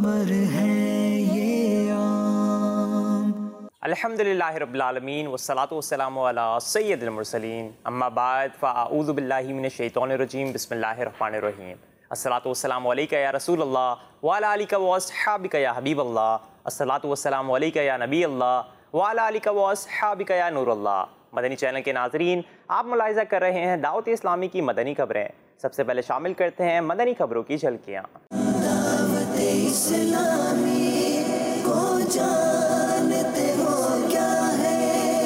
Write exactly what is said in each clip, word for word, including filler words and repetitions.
खबर है ये आम। अल्हम्दुलिल्लाह रब्बिल आलमीन वस्सलातु वस्सलामु अला सय्यदिल मुरसलीन अम्मा बाद फ़अऊज़ु बिल्लाहि मिनश शैतानिर रजीम बिस्मिल्लाहिर रहमानिर रहीम। अस्सलातु वस्सलामु अलैका या रसूलल्लाह व अला आलिका व अस्हाबिका या हबीबल्लाह। अस्सलातु वस्सलामु अलैका या नबीअल्लाह व अला आलिका व अस्हाबिका या नूरल्लाह। मदनी चैनल के नाज़रीन, आप मुलाहिज़ा कर रहे हैं दावत इस्लामी की मदनी खबरें। सबसे पहले शामिल करते हैं मदनी खबरों की झलकियाँ। दावत इस्लामी को जानते हो क्या है,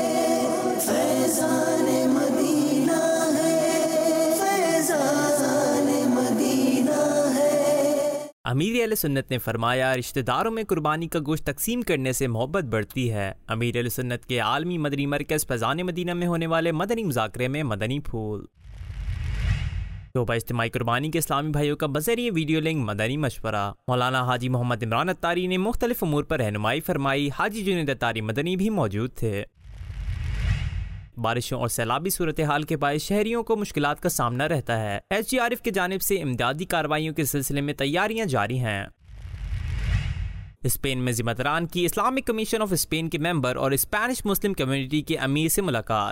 फैज़ान मदीना है, फैज़ान मदीना है। अमीर अहले सुन्नत ने फरमाया, रिश्तेदारों में कुर्बानी का गोश्त तकसीम करने से मोहब्बत बढ़ती है। अमीर अहले सुन्नत के आलमी मदनी मरकज़ फैज़ान मदीना में होने वाले मदनी मुज़ाकरे में मदनी फूल। शोबा इज्तिमाई कुर्बानी के इस्लामी भाइयों का बज़रिए वीडियो लिंक मदनी मशवरा। मौलाना हाजी मोहम्मद इमरान अत्तारी ने मुख्तलिफ उमूर पर रहनुमाई फरमाई। हाजी जुनैद अत्तारी मदनी भी मौजूद थे। बारिशों और सैलाबी सूरत हाल के बायस शहरियों को मुश्किलात का सामना रहता है। एस जी आर एफ की जानिब से इमदादी कार्रवाइयों के सिलसिले में तैयारियां जारी हैं। स्पेन में ज़िम्मेदारान की इस्लामिक कमीशन ऑफ स्पेन के मेंबर और स्पेनिश मुस्लिम कम्युनिटी के अमीर से मुलाकात।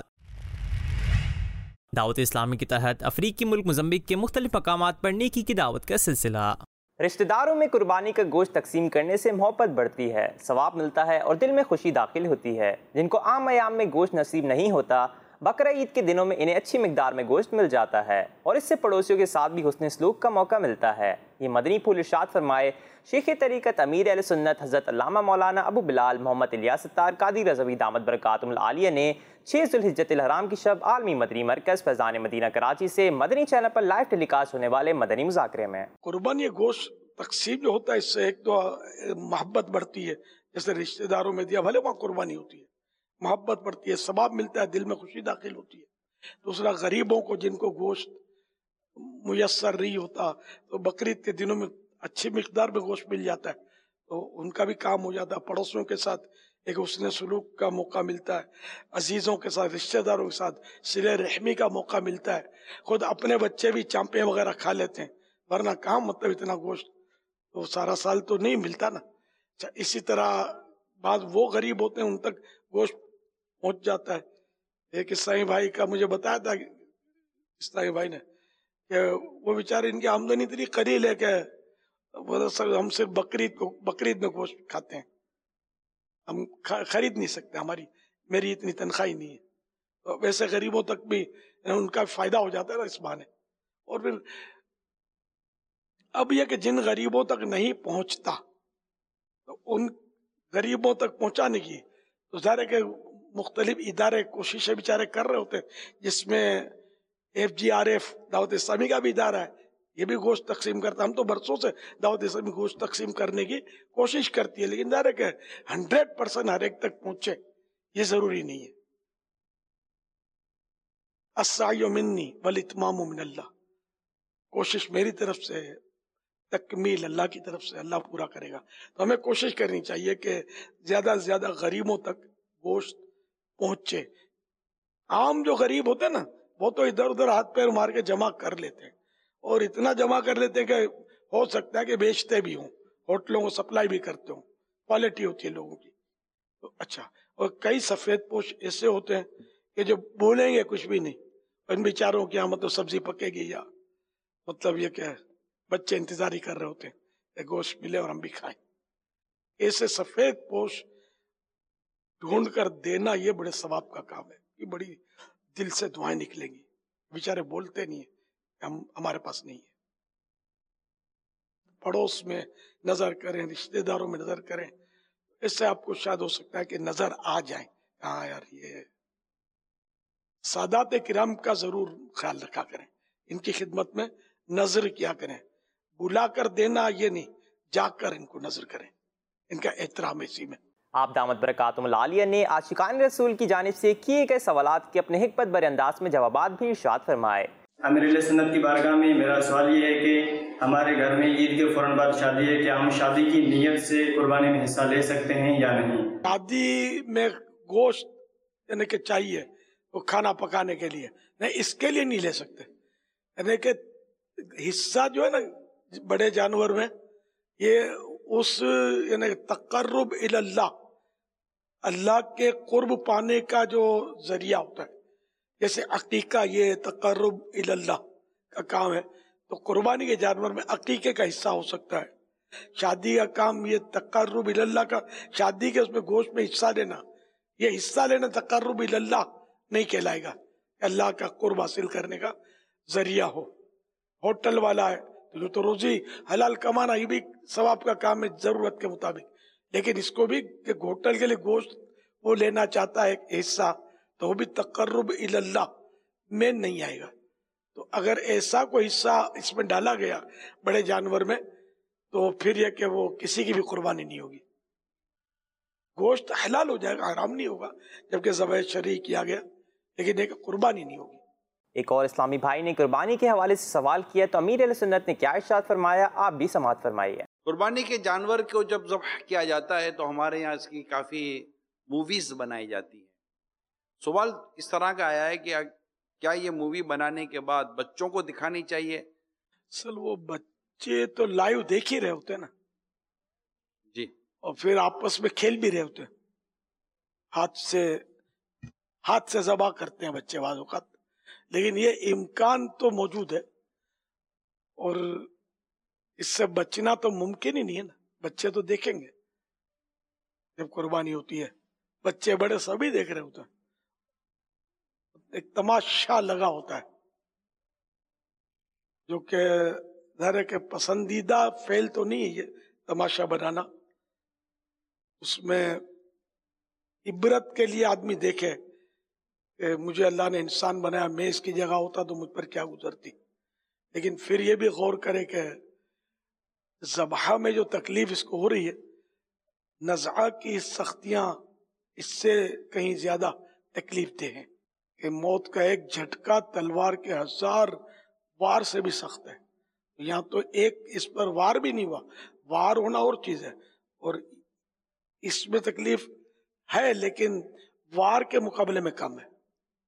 दावत इस्लामी के तहत अफ्रीकी मुल्क मोज़म्बिक के मुख्तलिफ मकामात पर नेकी की दावत का सिलसिला। रिश्तेदारों में कुर्बानी का गोश्त तकसीम करने से मोहब्बत बढ़ती है, सवाब मिलता है और दिल में खुशी दाखिल होती है। जिनको आम अयाम में गोश्त नसीब नहीं होता, बकरा ईद के दिनों में इन्हें अच्छी मिकदार में गोश्त मिल जाता है और इससे पड़ोसियों के साथ भी हुस्न सलूक का मौका मिलता है। ये मदनी फूल इरशाद फरमाए शेख तरीक़त अमीर अहले सुन्नत हज़रत अल्लामा मौलाना अबू बिलाल मोहम्मद इलियास अत्तार क़ादी रज़वी दामत बरकातुहुल आलिया ने छह ज़ुल्हिज्जतिल हराम की शब आलमी मदनी मरकज़ फैज़ान मदीना कराची से मदनी चैनल पर लाइव टेलीकास्ट होने वाले मदनी मुज़ाकरे में कुर्बानी गोश्त तकसीम जो होता है, इससे एक तो मोहब्बत बढ़ती है। जैसे रिश्तेदारों में दिया, भले वहाँ कुर्बानी होती है, मोहब्बत बढ़ती है, सवाब मिलता है, दिल में खुशी दाखिल होती है। दूसरा, गरीबों को जिनको गोश्त मुयस्सर नहीं होता, तो बकरीद के दिनों में अच्छी मिकदार में गोश्त मिल जाता है, तो उनका भी काम हो जाता है। पड़ोसियों के साथ एक हुस्न सलूक का मौका मिलता है, अजीज़ों के साथ, रिश्तेदारों के साथ सिले रहमी का मौका मिलता है। खुद अपने बच्चे भी चांपे वगैरह खा लेते हैं, वरना कहाँ मतलब इतना गोश्त तो सारा साल तो नहीं मिलता ना। अच्छा, इसी तरह बाद वो गरीब होते हैं, उन तक गोश्त पहुंच जाता है। एक ईसाई भाई का मुझे बताया था, ईसाई भाई ने, कि वो बेचारे इनकी आमदनी इतनी कलील है कि वो हम सिर्फ बकरीद को बकरीद में गोश्त खाते हैं, हम खरीद नहीं सकते, हमारी मेरी इतनी तनख्वाह ही नहीं है। तो वैसे गरीबों तक भी उनका फायदा हो जाता है ना इस बहाने। और फिर अब यह कि जिन गरीबों तक नहीं पहुंचता, तो उन गरीबों तक पहुंचाने की तो ज़ाहिर है कि मुख्तलिफ इदारे कोशिशें बेचारे कर रहे होते हैं, जिसमें F G R F Dawat Islami का भी इदारा है, ये भी गोश्त तकसीम करता है। हम तो बरसों से दावत इस्लामी गोश्त तकसीम करने की कोशिश करती है, लेकिन ज़ाहिर है कि हंड्रेड परसेंट हर एक तक पहुंचे ये ज़रूरी नहीं है। अस्सायु मिन्नी वल इत्मामु मिनल्लाह, कोशिश मेरी तरफ से है, तकमील अल्लाह की तरफ से, अल्लाह पूरा करेगा। तो हमें कोशिश करनी चाहिए कि ज्यादा से ज्यादा गरीबों तक गोश्त पहुंचे। आम जो गरीब होते हैं ना, वो तो इधर उधर हाथ पैर मार के जमा कर लेते हैं, और इतना जमा कर लेते हैं कि हो सकता है कि बेचते भी हों, होटलों को सप्लाई भी करते हों, क्वालिटी होती है लोगों की। तो अच्छा, और कई सफेद पोश ऐसे होते हैं कि जो बोलेंगे कुछ भी नहीं, इन बेचारों की आमद तो सब्जी पकेगी, या मतलब ये क्या है, बच्चे इंतजार ही कर रहे होते हैं गोश्त मिले और हम भी खाएं। ऐसे सफेद पोश ढूंढ कर देना ये बड़े सवाब का काम है, ये बड़ी दिल से दुआएं निकलेंगी। बेचारे बोलते नहीं है, हम हमारे पास नहीं है। पड़ोस में नजर करें, रिश्तेदारों में नजर करें, इससे आपको शायद हो सकता है कि नजर आ जाए, हाँ यार ये सादात किराम का जरूर ख्याल रखा करें, इनकी खिदमत में नजर किया करें। बुला कर देना ये नहीं, जाकर इनको नजर करें, इनका एहतराम इसी में। आप दामत बरकातुहुल आलिया ने आशिकान रसूल की जानिब से किए गए सवालात के अपने हिकमत भरे अंदाज में जवाबात भी इरशाद फरमाए। अमीर अहले सुन्नत की बारगाह में मेरा सवाल ये है कि हमारे घर में ईद के फौरन बाद शादी है, क्या हम शादी की नीयत से कुर्बानी में हिस्सा ले सकते हैं या नहीं? शादी में गोश्त यानी कि चाहिए वो खाना पकाने के लिए, नहीं इसके लिए नहीं ले सकते। यानी कि हिस्सा जो है ना बड़े जानवर में, ये اس یعنی تقرب الی اللہ، اللہ کے قرب پانے کا جو ذریعہ ہوتا ہے، جیسے عقیقہ یہ تقرب الی اللہ کا کام ہے، تو قربانی کے جانور میں عقیقے کا حصہ ہو سکتا ہے۔ شادی کا کام یہ تقرب الی اللہ کا، شادی کے اس میں گوشت میں حصہ لینا، یہ حصہ لینا تقرب الی اللہ نہیں کہلائے گا، اللہ کا قرب حاصل کرنے کا ذریعہ ہو۔ ہوٹل والا ہے تو جو تو روزی حلال کمانا یہ بھی ثواب کا کام ہے ضرورت کے مطابق، لیکن اس کو بھی کہ ہوٹل کے لیے گوشت وہ لینا چاہتا ہے ایک حصہ، تو وہ بھی تقرب الی اللہ میں نہیں آئے گا۔ تو اگر ایسا کوئی حصہ اس میں ڈالا گیا بڑے جانور میں تو پھر یہ کہ وہ کسی کی بھی قربانی نہیں ہوگی، گوشت حلال ہو جائے گا، حرام نہیں ہوگا جبکہ ذبح شرعی کیا گیا، لیکن ایک قربانی نہیں ہوگی۔ ایک اور اسلامی بھائی نے قربانی کے حوالے سے سوال کیا تو امیر علیہ سنت نے کیا ارشاد فرمایا، آپ بھی سماعت فرمائیے۔ قربانی کے جانور کو جب ذبح کیا جاتا ہے تو ہمارے یہاں اس کی کافی موویز بنائی جاتی ہیں۔ سوال اس طرح کا آیا ہے کہ کیا یہ مووی بنانے کے بعد بچوں کو دکھانی چاہیے؟ اصل وہ بچے تو لائیو دیکھ ہی رہے ہوتے ہیں نا جی، اور پھر آپس میں کھیل بھی رہے ہوتے ہیں، ہاتھ سے ہاتھ سے ذبح کرتے ہیں بچے بعض اوقات، لیکن یہ امکان تو موجود ہے اور اس سے بچنا تو ممکن ہی نہیں ہے نا، بچے تو دیکھیں گے جب قربانی ہوتی ہے، بچے بڑے سبھی دیکھ رہے ہوتے ہیں، ایک تماشا لگا ہوتا ہے جو کہ ظاہر ہے کہ پسندیدہ فعل تو نہیں ہے یہ تماشا بنانا، اس میں عبرت کے لیے آدمی دیکھے کہ مجھے اللہ نے انسان بنایا، میں اس کی جگہ ہوتا تو مجھ پر کیا گزرتی، لیکن پھر یہ بھی غور کرے کہ ذبح میں جو تکلیف اس کو ہو رہی ہے، نزعہ کی سختیاں اس سے کہیں زیادہ تکلیف دہ ہیں، کہ موت کا ایک جھٹکا تلوار کے ہزار وار سے بھی سخت ہے، یہاں تو ایک اس پر وار بھی نہیں ہوا، وار ہونا اور چیز ہے، اور اس میں تکلیف ہے لیکن وار کے مقابلے میں کم ہے،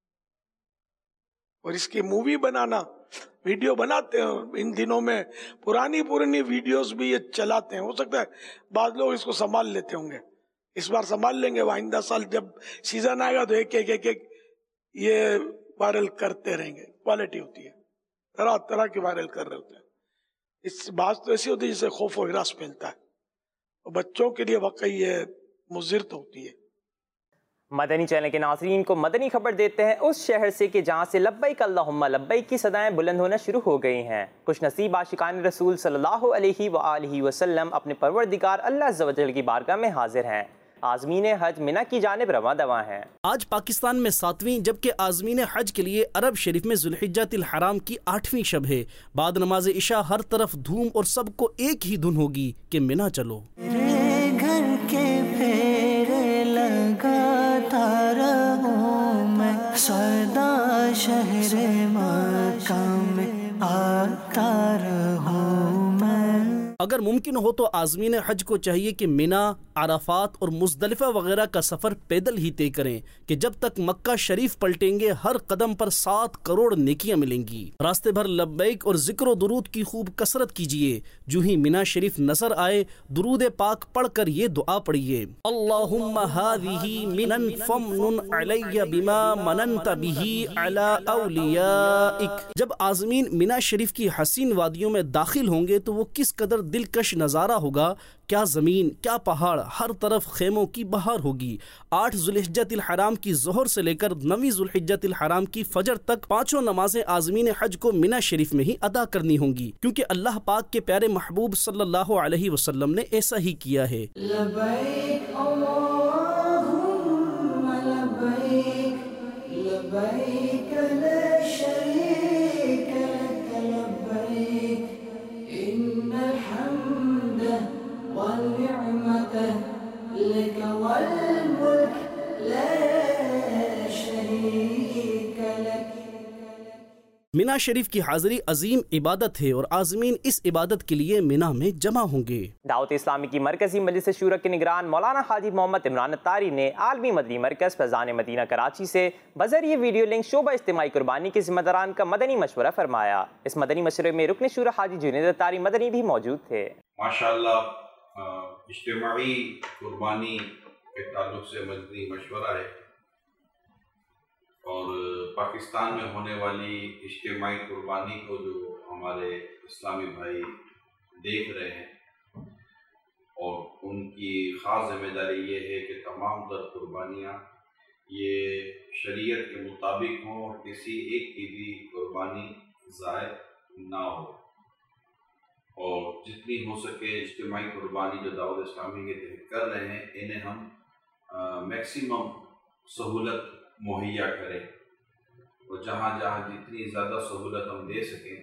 اور اس کی مووی بنانا، ویڈیو بناتے ہیں ان دنوں میں، پرانی پرانی ویڈیوز بھی یہ چلاتے ہیں، ہو سکتا ہے بعض لوگ اس کو سنبھال لیتے ہوں گے، اس بار سنبھال لیں گے، وہ آئندہ سال جب سیزن آئے گا تو ایک ایک ایک ایک یہ وائرل کرتے رہیں گے، کوالٹی ہوتی ہے، طرح طرح کی وائرل کر رہے ہوتے ہیں، اس بات تو ایسی ہوتی ہے جسے خوف و ہراس پھیلتا ہے، اور بچوں کے لیے واقعی یہ مضر تو ہوتی ہے۔ مدنی چینل کے ناظرین کو مدنی خبر دیتے ہیں اس شہر سے کہ جہاں سے لبیک اللہم لبیک کی صدائیں بلند ہونا شروع ہو گئی ہیں۔ خوش نصیب عاشقان رسول صلی اللہ علیہ وآلہ وسلم اپنے پروردگار اللہ عز و جل کی بارگاہ میں حاضر ہیں، عازمین حج منی کی جانب رواں دواں ہیں۔ آج پاکستان میں ساتویں جبکہ عازمین حج کے لیے عرب شریف میں ذوالحجہ الحرام کی آٹھویں شب ہے۔ بعد نماز عشاء ہر طرف دھوم اور سب کو ایک ہی دھن ہوگی کہ منی چلو۔ گھر کے پھیرے لگاتا رہوں میں، سدا شہر مکہ میں آتا رہوں میں۔ اگر ممکن ہو تو عازمین حج کو چاہیے کہ منی، عرفات اور مزدلفہ وغیرہ کا سفر پیدل ہی طے کریں کہ جب تک مکہ شریف پلٹیں گے ہر قدم پر سات کروڑ نیکیاں ملیں گی۔ راستے بھر لبیک اور ذکر و درود کی خوب کثرت کیجیے، جو ہی منی شریف نظر آئے درود پاک پڑھ کر یہ دعا پڑھیے، اللہم ہذہ منن فمنن علی بما مننت بہ علی اولیائک۔ جب عازمین منی شریف کی حسین وادیوں میں داخل ہوں گے تو وہ کس قدر دلکش نظارہ ہوگا، کیا زمین کیا پہاڑ، ہر طرف خیموں کی بہار ہوگی۔ آٹھ ذوالحجہ الحرام کی ظہر سے لے کر نویں ذوالحجہ الحرام کی فجر تک پانچوں نمازیں عازمین حج کو منی شریف میں ہی ادا کرنی ہوں گی، کیونکہ اللہ پاک کے پیارے محبوب صلی اللہ علیہ وسلم نے ایسا ہی کیا ہے۔ لبیک اللہم لبیک، لبیک لا شریک لک لبیک، ان الحمد والنعمت لک والملک لا شریک لک۔ منی شریف کی حاضری عظیم عبادت ہے اور عازمین اس عبادت کے لیے منی میں جمع ہوں گے۔ دعوت اسلامی کی مرکزی مجلس شورا کے نگران مولانا حاجی محمد عمران اتاری نے عالمی مدنی مرکز فیضان مدینہ کراچی سے بذریعہ ویڈیو لنک شعبہ اجتماعی قربانی کے ذمہ داران کا مدنی مشورہ فرمایا۔ اس مدنی مشورے میں رکن شورا حاجی جنید اتاری مدنی بھی موجود تھے۔ ماشاءاللہ اجتماعی قربانی کے تعلق سے مدنی مشورہ ہے، اور پاکستان میں ہونے والی اجتماعی قربانی کو جو ہمارے اسلامی بھائی دیکھ رہے ہیں، اور ان کی خاص ذمہ داری یہ ہے کہ تمام تر قربانیاں یہ شریعت کے مطابق ہوں اور کسی ایک کی بھی قربانی ضائع نہ ہو، اور جتنی ہو سکے اجتماعی قربانی جو دعوت اسلامی کے تحت کر رہے ہیں انہیں ہم میکسیمم سہولت مہیا کریں، اور جہاں جہاں جتنی زیادہ سہولت ہم دے سکیں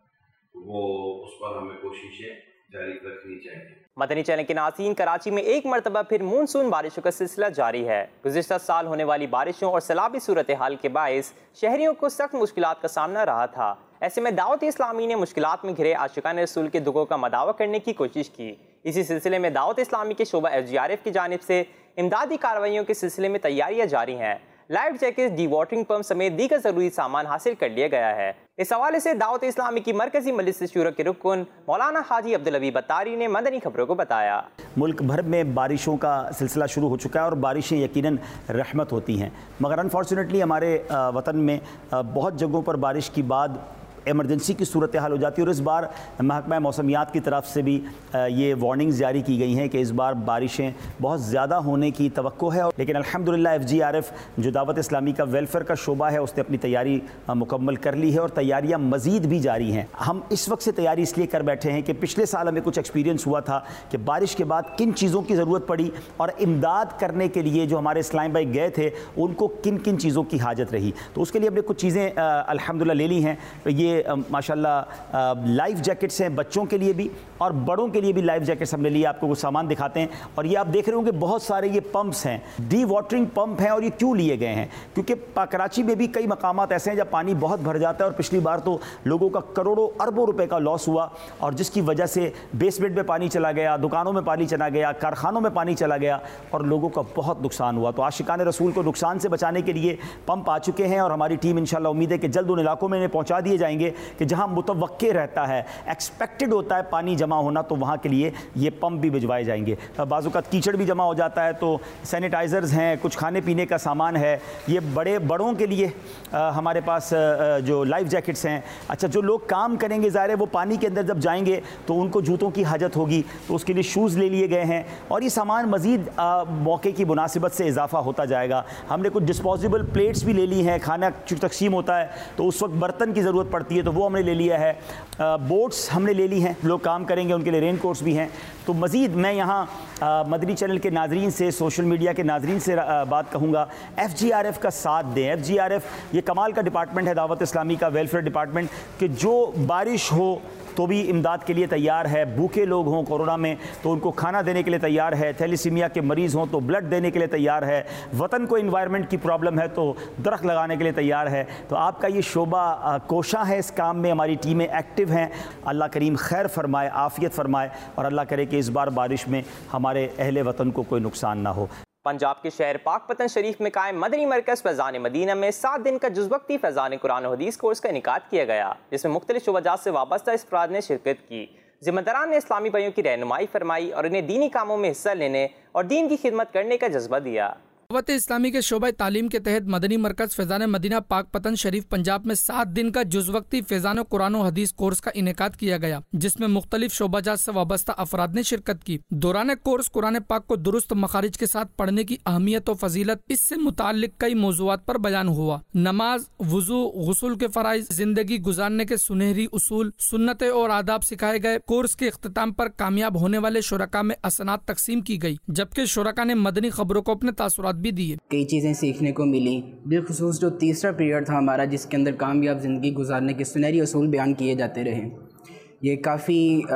وہ اس پر ہمیں کوششیں جاری رکھنی چاہیے۔ مدنی چینل کے ناظرین، کراچی میں ایک مرتبہ پھر مونسون بارشوں کا سلسلہ جاری ہے۔ گزشتہ سال ہونے والی بارشوں اور سیلابی صورتحال کے باعث شہریوں کو سخت مشکلات کا سامنا رہا تھا۔ ایسے میں دعوت اسلامی نے مشکلات میں گھرے عاشقان رسول کے دکھوں کا مداوع کرنے کی کوشش کی۔ اسی سلسلے میں دعوت اسلامی کے شعبہ ایف جی آر ایف کی جانب سے امدادی کارروائیوں کے سلسلے میں تیاریاں جاری ہیں۔ Life jacket, dewatering pump سمیت دیگر ضروری سامان حاصل کر لیا گیا ہے۔ اس حوالے سے دعوت اسلامی کی مرکزی مجلس شورا کے رکن مولانا حاجی عبدالحبیب اتاری نے مدنی خبروں کو بتایا۔ ملک بھر میں بارشوں کا سلسلہ شروع ہو چکا ہے اور بارشیں یقیناً رحمت ہوتی ہیں، مگر انفارچونیٹلی ہمارے وطن میں بہت جگہوں پر بارش کی بعد ایمرجنسی کی صورتحال ہو جاتی ہے، اور اس بار محکمہ موسمیات کی طرف سے بھی یہ وارننگز جاری کی گئی ہیں کہ اس بار بارشیں بہت زیادہ ہونے کی توقع ہے، لیکن الحمدللہ ایف جی آر ایف جو دعوت اسلامی کا ویلفیئر کا شعبہ ہے اس نے اپنی تیاری مکمل کر لی ہے، اور تیاریاں مزید بھی جاری ہیں۔ ہم اس وقت سے تیاری اس لیے کر بیٹھے ہیں کہ پچھلے سال ہمیں کچھ ایکسپیرینس ہوا تھا کہ بارش کے بعد کن چیزوں کی ضرورت پڑی، اور امداد کرنے کے لیے جو ہمارے اسلام بھائی گئے تھے ان کو کن کن چیزوں کی حاجت رہی، تو اس کے لیے ہم نے کچھ چیزیں الحمدللہ لے لی ہیں۔ یہ ماشاءاللہ لائف جیکٹس ہیں بچوں کے لیے بھی اور بڑوں کے لیے بھی لائف جیکٹس ہم نے لیے، آپ کو کچھ سامان دکھاتے ہیں، اور یہ آپ دیکھ رہے ہوں کہ بہت سارے یہ پمپس ہیں، ڈی واٹرنگ پمپ ہیں، اور یہ کیوں لیے گئے ہیں؟ کیونکہ کراچی میں بھی کئی مقامات ایسے ہیں جب پانی بہت بھر جاتا ہے، اور پچھلی بار تو لوگوں کا کروڑوں اربوں روپے کا لاس ہوا، اور جس کی وجہ سے بیسمنٹ میں پانی چلا گیا، دکانوں میں پانی چلا گیا، کارخانوں میں پانی چلا گیا، اور لوگوں کا بہت نقصان ہوا۔ تو عاشقان رسول کو نقصان سے بچانے کے لیے پمپ آ چکے ہیں، اور ہماری ٹیم انشاءاللہ امید ہے کہ جلد ان علاقوں میں انہیں پہنچا دیے جائیں گے کہ جہاں متوقع رہتا ہے، ایکسپیکٹڈ ہوتا ہے پانی جمع ہونا، تو وہاں کے لیے یہ پمپ بھی بھجوائے جائیں گے۔ بعض اوقات کیچڑ بھی جمع ہو جاتا ہے تو سینیٹائزرز ہیں، کچھ کھانے پینے کا سامان ہے، یہ بڑے بڑوں کے لیے ہمارے پاس جو لائف جیکٹس ہیں۔ اچھا، جو لوگ کام کریں گے ظاہر ہے وہ پانی کے اندر جب جائیں گے تو ان کو جوتوں کی حاجت ہوگی، تو اس کے لیے شوز لے لیے گئے ہیں، اور یہ سامان مزید موقع کی مناسبت سے اضافہ ہوتا جائے گا۔ ہم نے کچھ ڈسپوزیبل پلیٹس بھی لے لی ہیں، کھانا تقسیم ہوتا ہے تو اس وقت برتن کی ضرورت پڑتی ہے تو وہ ہم نے لے لیا ہے۔ بوٹس ہم نے لے لی ہیں، لوگ کام کریں گے ان کے لیے رین کوٹس بھی ہیں۔ تو مزید میں یہاں مدنی چینل کے ناظرین سے، سوشل میڈیا کے ناظرین سے بات کہوں گا، ایف جی آر ایف کا ساتھ دیں۔ ایف جی آر ایف یہ کمال کا ڈپارٹمنٹ ہے دعوت اسلامی کا، ویلفیئر ڈپارٹمنٹ، کہ جو بارش ہو تو بھی امداد کے لیے تیار ہے، بھوکے لوگ ہوں کورونا میں تو ان کو کھانا دینے کے لیے تیار ہے، تھیلیسیمیا کے مریض ہوں تو بلڈ دینے کے لیے تیار ہے، وطن کو انوائرمنٹ کی پرابلم ہے تو درخت لگانے کے لیے تیار ہے۔ تو آپ کا یہ شعبہ کوشاں ہے اس کام میں، ہماری ٹیمیں ایکٹیو ہیں۔ اللہ کریم خیر فرمائے، عافیت فرمائے، اور اللہ کرے کہ اس بار بارش میں ہمارے اہل وطن کو کوئی نقصان نہ ہو۔ پنجاب کے شہر پاک پتن شریف میں قائم مدنی مرکز فیضان مدینہ میں سات دن کا جز وقتی فیضان قرآن و حدیث کورس کا انعقاد کیا گیا، جس میں مختلف شعبہ جات سے وابستہ افراد نے شرکت کی۔ ذمہ داران نے اسلامی بھائیوں کی رہنمائی فرمائی اور انہیں دینی کاموں میں حصہ لینے اور دین کی خدمت کرنے کا جذبہ دیا۔ دعوت اسلامی کے شعبہ تعلیم کے تحت مدنی مرکز فیضان مدینہ پاک پتن شریف پنجاب میں سات دن کا جز وقتی فیضان قرآن و حدیث کورس کا انعقاد کیا گیا، جس میں مختلف شعبہ جات سے وابستہ افراد نے شرکت کی۔ دوران کورس قرآن پاک کو درست مخارج کے ساتھ پڑھنے کی اہمیت و فضیلت، اس سے متعلق کئی موضوعات پر بیان ہوا۔ نماز، وضو، غسل کے فرائض، زندگی گزارنے کے سنہری اصول، سنتیں اور آداب سکھائے گئے۔ کورس کے اختتام پر کامیاب ہونے والے شرکاء میں اسناد تقسیم کی گئی، جبکہ شرکاء نے مدنی خبروں کو اپنے تاثرات بھی دیے۔ کئی چیزیں سیکھنے کو ملیں، بالخصوص جو تیسرا پیریڈ تھا ہمارا جس کے اندر کامیاب زندگی گزارنے کے سنہری اصول بیان کیے جاتے رہے، یہ کافی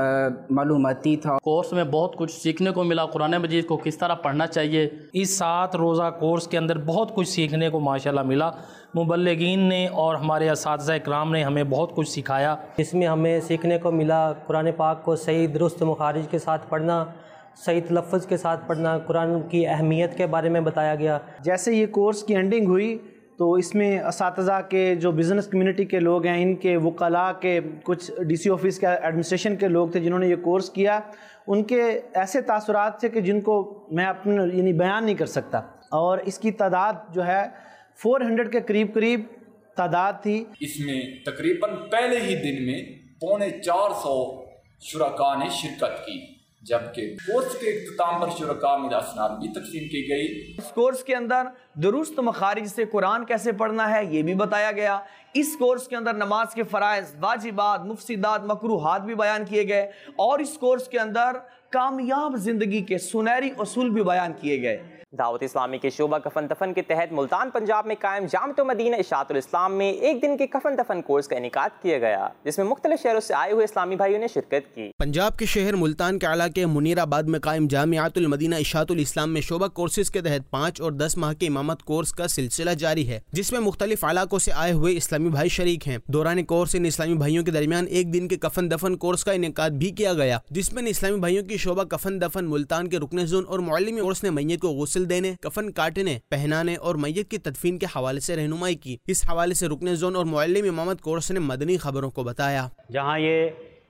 معلوماتی تھا۔ کورس میں بہت کچھ سیکھنے کو ملا، قرآن مجید کو کس طرح پڑھنا چاہیے۔ اس سات روزہ کورس کے اندر بہت کچھ سیکھنے کو ماشاءاللہ ملا۔ مبلغین نے اور ہمارے اساتذہ اکرام نے ہمیں بہت کچھ سکھایا۔ اس میں ہمیں سیکھنے کو ملا قرآن پاک کو صحیح درست مخارج کے ساتھ پڑھنا، صحیح تلفظ کے ساتھ پڑھنا، قرآن کی اہمیت کے بارے میں بتایا گیا۔ جیسے یہ کورس کی اینڈنگ ہوئی تو اس میں اساتذہ کے جو بزنس کمیونٹی کے لوگ ہیں، ان کے وکلاء کے، کچھ ڈی سی آفس کے ایڈمنسٹریشن کے لوگ تھے جنہوں نے یہ کورس کیا. ان کے ایسے تاثرات تھے کہ جن کو میں اپنے یعنی بیان نہیں کر سکتا. اور اس کی تعداد جو ہے فور ہنڈریڈ کے قریب قریب تعداد تھی. اس میں تقریباً پہلے ہی دن میں پونے چار سو شرکاء نے شرکت کی، جبکہ کورس کے اختتام پر شرکاء میں اسناد بھی تقسیم کی گئی. اس کورس کے اندر درست مخارج سے قرآن کیسے پڑھنا ہے یہ بھی بتایا گیا. اس کورس کے اندر نماز کے فرائض، واجبات، مفسدات، مکروہات بھی بیان کیے گئے. اور اس کورس کے اندر کامیاب زندگی کے سنہری اصول بھی بیان کیے گئے. دعوت اسلامی کے شعبہ کفن دفن کے تحت ملتان پنجاب میں قائم جامعۃ مدینہ اشاعت الاسلام میں ایک دن کے کفن دفن کورس کا انعقاد کیا گیا، جس میں مختلف شہروں سے آئے ہوئے اسلامی بھائیوں نے شرکت کی. پنجاب کے شہر ملتان کے علاقے منیر آباد میں قائم جامعۃ المدینہ اشاعت الاسلام میں شعبہ کورسز کے تحت پانچ اور دس ماہ کے امامت کورس کا سلسلہ جاری ہے، جس میں مختلف علاقوں سے آئے ہوئے اسلامی بھائی شریک ہیں. دوران کورس ان اسلامی بھائیوں کے درمیان ایک دن کے کفن دفن کورس کا انعقاد بھی کیا گیا، جس میں اسلامی بھائیوں کی شعبہ کفن دفن ملتان کے رکن زون اور معلم کورس نے میت کو غسل دینے، کفن کاٹنے، پہنانے اور میت کی تدفین کے حوالے سے رہنمائی کی. اس حوالے سے رکن زون اور معلم امامت کورس نے مدنی خبروں کو بتایا. جہاں یہ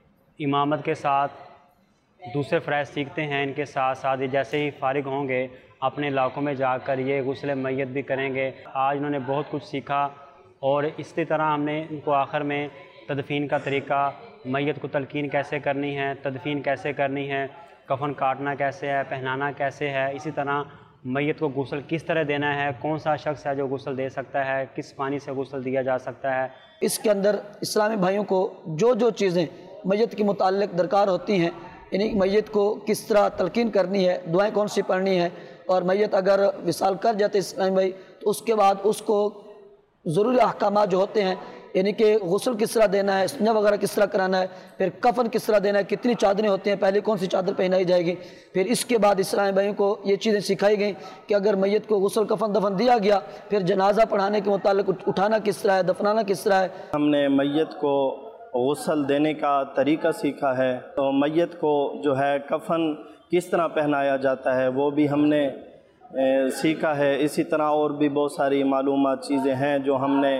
امامت کے ساتھ دوسرے فرائض سیکھتے ہیں، ان کے ساتھ ساتھ جیسے ہی فارغ ہوں گے اپنے علاقوں میں جا کر یہ غسل میت بھی کریں گے. آج انہوں نے بہت کچھ سیکھا اور اسی طرح ہم نے ان کو آخر میں تدفین کا طریقہ، میت کو تلقین کیسے کرنی ہے، تدفین کیسے کرنی ہے، کفن کاٹنا کیسے ہے، پہنانا کیسے ہے، اسی طرح میت کو غسل کس طرح دینا ہے، کون سا شخص ہے جو غسل دے سکتا ہے، کس پانی سے غسل دیا جا سکتا ہے. اس کے اندر اسلامی بھائیوں کو جو جو چیزیں میت کے متعلق درکار ہوتی ہیں، یعنی میت کو کس طرح تلقین کرنی ہے، دعائیں کون سی پڑھنی ہے، اور میت اگر وصال کر جاتے اسلامی بھائی تو اس کے بعد اس کو ضروری احکامات جو ہوتے ہیں، یعنی کہ غسل کس طرح دینا ہے، استنجا وغیرہ کس طرح کرانا ہے، پھر کفن کس طرح دینا ہے، کتنی چادریں ہوتی ہیں، پہلے کون سی چادر پہنائی جائے گی. پھر اس کے بعد اسلامی بھائیوں کو یہ چیزیں سکھائی گئیں کہ اگر میت کو غسل کفن دفن دیا گیا پھر جنازہ پڑھانے کے متعلق اٹھانا کس طرح ہے، دفنانا کس طرح ہے. ہم نے میت کو غسل دینے کا طریقہ سیکھا ہے، تو میت کو جو ہے کفن کس طرح پہنایا جاتا ہے وہ بھی ہم نے سیکھا ہے. اسی طرح اور بھی بہت ساری معلومات چیزیں ہیں جو ہم نے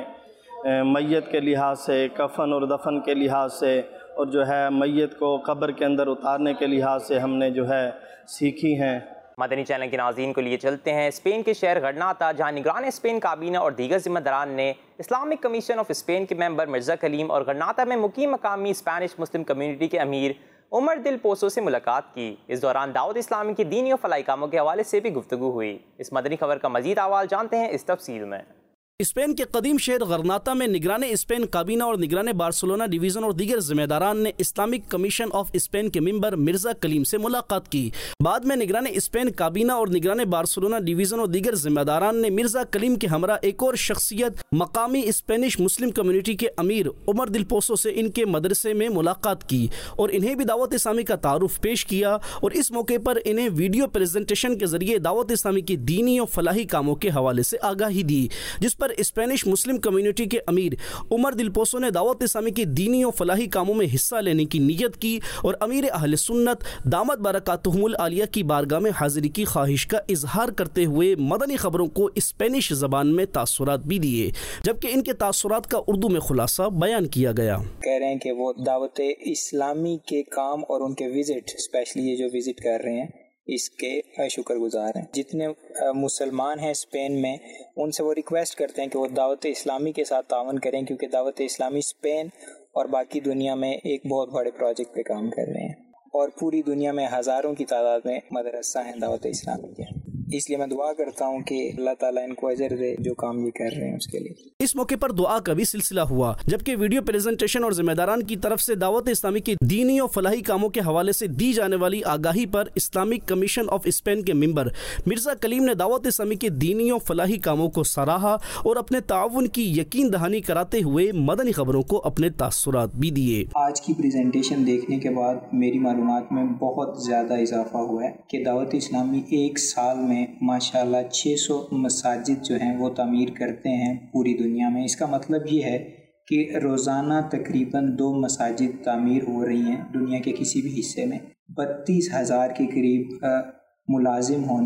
میت کے لحاظ سے، کفن اور دفن کے لحاظ سے، اور جو ہے میت کو قبر کے اندر اتارنے کے لحاظ سے ہم نے جو ہے سیکھی ہیں. مدنی چینل کے ناظرین کو لیے چلتے ہیں اسپین کے شہر غرناطہ، جہاں نگران اسپین کابینہ اور دیگر ذمہ داران نے اسلامک کمیشن آف اسپین کے ممبر مرزا کلیم اور غرناطہ میں مقیم مقامی اسپینش مسلم کمیونٹی کے امیر عمر دل پوسو سے ملاقات کی. اس دوران دعوت اسلامی کے دینی و فلاحی کاموں کے حوالے سے بھی گفتگو ہوئی. اس مدنی خبر کا مزید احوال جانتے ہیں اس تفصیل میں. اسپین کے قدیم شہر غرناطہ میں نگران اسپین کابینہ اور نگران بارسلونا ڈویژن اور دیگر ذمہ داران نے اسلامک کمیشن آف اسپین کے ممبر مرزا کلیم سے ملاقات کی. بعد میں نگران اسپین کابینہ اور نگران بارسلونا ڈویژن اور دیگر ذمہ داران نے مرزا کلیم کے ہمراہ ایک اور شخصیت مقامی اسپینش مسلم کمیونٹی کے امیر عمر دل پوسو سے ان کے مدرسے میں ملاقات کی اور انہیں بھی دعوت اسلامی کا تعارف پیش کیا. اور اس موقع پر انہیں ویڈیو پریزنٹیشن کے ذریعے دعوت اسلامی کی دینی اور فلاحی کاموں کے حوالے سے آگاہی دی، جس پر اسپینش مسلم کمیونٹی کے امیر عمر دل پوسو نے دعوت اسلامی کی دینی و فلاحی کاموں میں حصہ لینے کی نیت کی اور امیر اہل سنت دامت برکاتہم العالیہ کی بارگاہ میں حاضری کی خواہش کا اظہار کرتے ہوئے مدنی خبروں کو اسپینش زبان میں تاثرات بھی دیے، جبکہ ان کے تاثرات کا اردو میں خلاصہ بیان کیا گیا. کہہ رہے ہیں کہ وہ دعوت اسلامی کے کام اور ان کے وزٹ، اسپیشلی یہ جو وزٹ کر رہے ہیں، اس کے شکر گزار ہیں. جتنے مسلمان ہیں اسپین میں ان سے وہ ریکویسٹ کرتے ہیں کہ وہ دعوت اسلامی کے ساتھ تعاون کریں، کیونکہ دعوت اسلامی اسپین اور باقی دنیا میں ایک بہت بڑے پروجیکٹ پہ کام کر رہے ہیں اور پوری دنیا میں ہزاروں کی تعداد میں مدرسہ ہیں دعوت اسلامی کے. اس لیے میں دعا کرتا ہوں کہ اللہ تعالیٰ ان کو اجر دے جو کام یہ کر رہے ہیں اس کے لیے. اس موقع پر دعا کا بھی سلسلہ ہوا، جبکہ ویڈیو پریزنٹیشن اور ذمہ داران کی طرف سے دعوت اسلامی کی دینی اور فلاحی کاموں کے حوالے سے دی جانے والی آگاہی پر اسلامک کمیشن آف اسپین کے ممبر مرزا کلیم نے دعوت اسلامی کے دینی اور فلاحی کاموں کو سراہا اور اپنے تعاون کی یقین دہانی کراتے ہوئے مدنی خبروں کو اپنے تاثرات بھی دیے. آج کی پریزنٹیشن دیکھنے کے بعد میری معلومات میں بہت زیادہ اضافہ ہوا ہے کہ دعوت اسلامی ایک سال میں ماشاءاللہ چھ سو مساجد جو ہیں وہ تعمیر کرتے ہیں پوری دنیا میں. اس کا مطلب یہ ہے کہ روزانہ تقریباً دو مساجد تعمیر ہو رہی ہیں دنیا کے کسی بھی حصے میں. بتیس ہزار کے قریب ملازم ہونے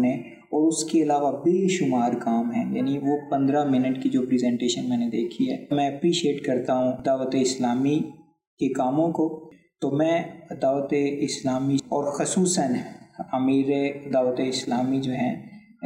اور اس کے علاوہ بے شمار کام ہیں. یعنی وہ پندرہ منٹ کی جو پریزنٹیشن میں نے دیکھی ہے، میں اپریشیٹ کرتا ہوں دعوت اسلامی کے کاموں کو. تو میں دعوت اسلامی اور خصوصاً امیر دعوت اسلامی جو ہیں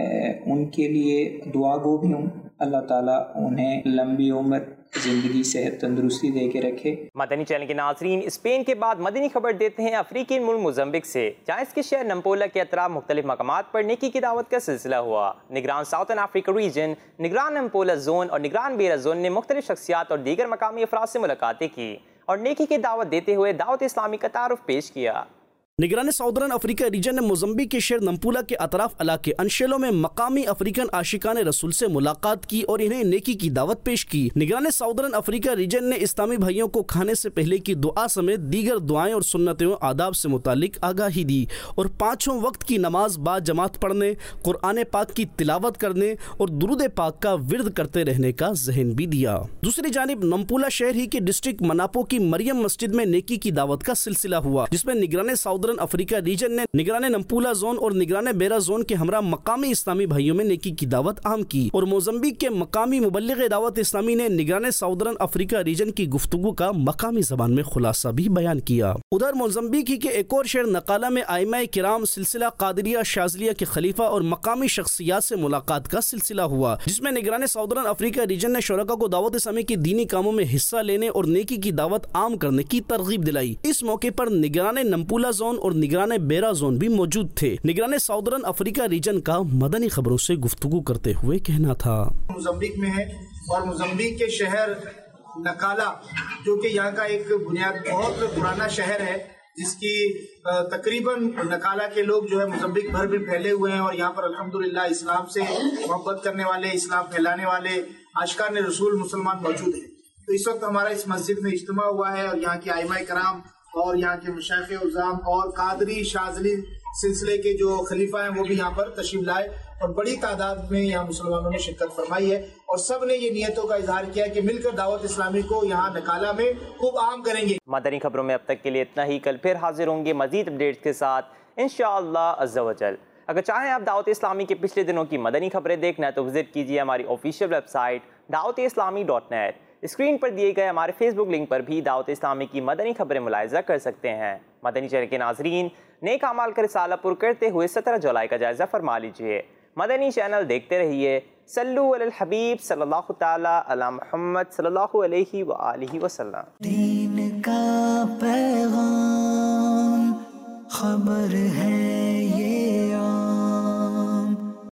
ان کے لیے دعا گو بھی ہوں. اللہ تعالیٰ انہیں لمبی عمر، زندگی، صحت، تندرستی دے کے رکھے. مدنی چینل کے ناظرین، اسپین کے بعد مدنی خبر دیتے ہیں افریقی ملک موزمبک سے، جہاں اس کے شہر نمپولا کے اطراف مختلف مقامات پر نیکی کی دعوت کا سلسلہ ہوا. نگران ساؤتھرن افریقہ ریجن، نگران نمپولا زون اور نگران بیرا زون نے مختلف شخصیات اور دیگر مقامی افراد سے ملاقاتیں کی اور نیکی کی دعوت دیتے ہوئے دعوت اسلامی کا تعارف پیش کیا. نگران ساؤدرن افریقہ ریجن نے موزمبیق کے شہر نمپولا کے اطراف علاقے انشیلو میں مقامی افریقن عاشقان رسول سے ملاقات کی اور انہیں نیکی کی دعوت پیش کی. نگران ساؤدرن افریقہ ریجن نے اسلامی بھائیوں کو کھانے سے پہلے کی دعا سمیت دیگر دعائیں اور سنتیں و آداب سے متعلق آگاہی دی اور پانچوں وقت کی نماز با جماعت پڑھنے، قرآن پاک کی تلاوت کرنے اور درود پاک کا ورد کرتے رہنے کا ذہن بھی دیا. دوسری جانب نمپولا شہر ہی کے ڈسٹرکٹ مناپو کی مریم مسجد میں نیکی کی دعوت کا سلسلہ ہوا، جس میں نگران ساؤدرن افریقہ ریجن نے نگران نمپولا زون اور نگران بیرا زون کے ہمراہ مقامی اسلامی بھائیوں میں نیکی کی دعوت عام کی اور موزمبیق کے مقامی مبلغ دعوت اسلامی نے نگران ساؤدرن افریقہ ریجن کی گفتگو کا مقامی زبان میں خلاصہ بھی بیان کیا. ادھر موزمبیق ہی کے ایک اور شہر نقالہ میں ائمہ کرام سلسلہ قادریہ شاذلیہ کے خلیفہ اور مقامی شخصیات سے ملاقات کا سلسلہ ہوا، جس میں نگران ساؤدرن افریقہ ریجن نے شرکاء کو دعوت اسلامی کے دینی کاموں میں حصہ لینے اور نیکی کی دعوت عام کرنے کی ترغیب دلائی. اس موقع پر نگران نمپولا زون اور نگران بیرا زون بھی موجود تھے. نگران ساؤدرن افریقہ ریجن کا مدنی خبروں سے گفتگو کرتے ہوئے کہنا تھا. موزمبیق میں ہے اور موزمبیق کے شہر نکالا جو کہ یہاں کا ایک بنیاد بہت پرانا شہر ہے، جس کی تقریباً نکالا کے لوگ جو ہے موزمبیق بھر میں پھیلے ہوئے ہیں اور یہاں پر الحمدللہ اسلام سے محبت کرنے والے، اسلام پھیلانے والے عاشقان رسول مسلمان موجود ہیں. تو اس وقت ہمارا اس مسجد میں اجتماع ہوا ہے اور یہاں کے ائمہ کرام اور یہاں کے مشائخ عظام اور قادری شاذلی سلسلے کے جو خلیفہ ہیں وہ بھی یہاں پر تشریف لائے اور بڑی تعداد میں یہاں مسلمانوں نے شرکت فرمائی ہے اور سب نے یہ نیتوں کا اظہار کیا کہ مل کر دعوت اسلامی کو یہاں نکالا میں خوب عام کریں گے. مدنی خبروں میں اب تک کے لیے اتنا ہی. کل پھر حاضر ہوں گے مزید اپڈیٹس کے ساتھ انشاءاللہ عز و جل. اگر چاہیں آپ دعوت اسلامی کے پچھلے دنوں کی مدنی خبریں دیکھنا ہے تو وزٹ کیجیے ہماری آفیشیل ویب سائٹ دعوت اسلامی ڈاٹ نیٹ. اسکرین پر دیے گئے ہمارے فیس بک لنک پر بھی دعوت اسلامی کی مدنی خبریں ملاحظہ کر سکتے ہیں. مدنی چینل کے ناظرین، نیک اعمال کا رسالہ پر کرتے ہوئے سترہ جولائی کا جائزہ فرما لیجئے. مدنی چینل دیکھتے رہیے. صلو علی الحبیب صلی اللہ تعالی علی محمد صلی اللہ علیہ وآلہ وسلم. دین کا پیغام خبر ہے یہ